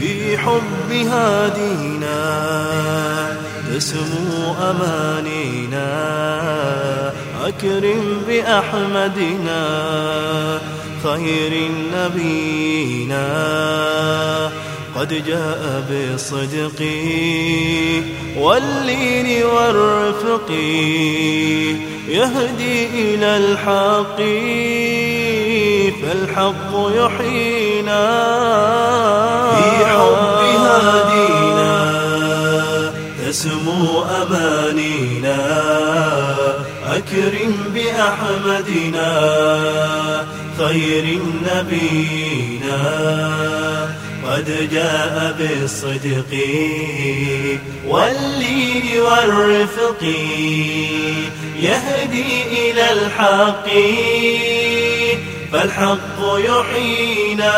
في حب هادينا تسمو أمانينا. أكرم بأحمدنا خير نبينا، قد جاء بالصدق واللين والرفق، يهدي إلى الحق فالحق يحيينا. في حب هادينا تسمو أمانينا. أكرم بأحمدنا خير نبينا، قد جاء بالصدق واللين والرفق، يهدي إلى الحق فالحق يحيينا.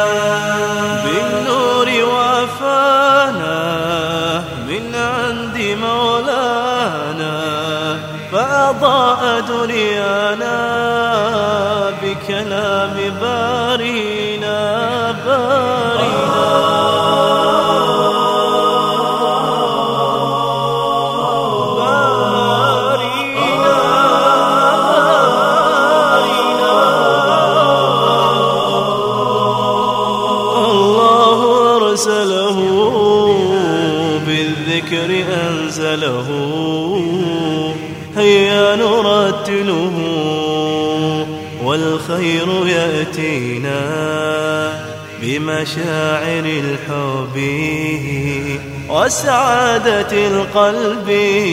بالنور وافانا من عند مولانا، فأضاء دنيانا بكلام بارينا. الله أرسله بالذكر أنزله، هيا نرتله والخير يأتينا بمشاعر الحب وسعادة القلب.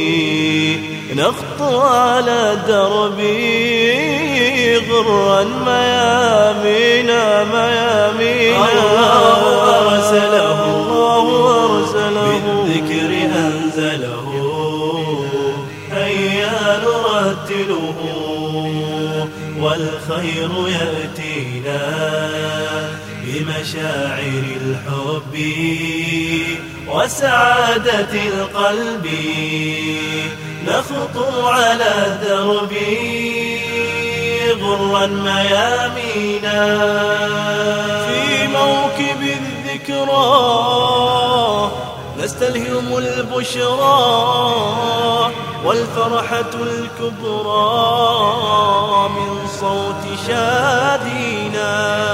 نخطو على الدرب غرا ميامينا ميامينا. الله أرسله بالذكر أنزله، هيا نرتله والخير يأتينا بمشاعر الحب وسعادة القلب. نخطو على درب غرا ميامينا. في موكب الذكرى نستلهم البشرى والفرحة الكبرى من صوت شادينا.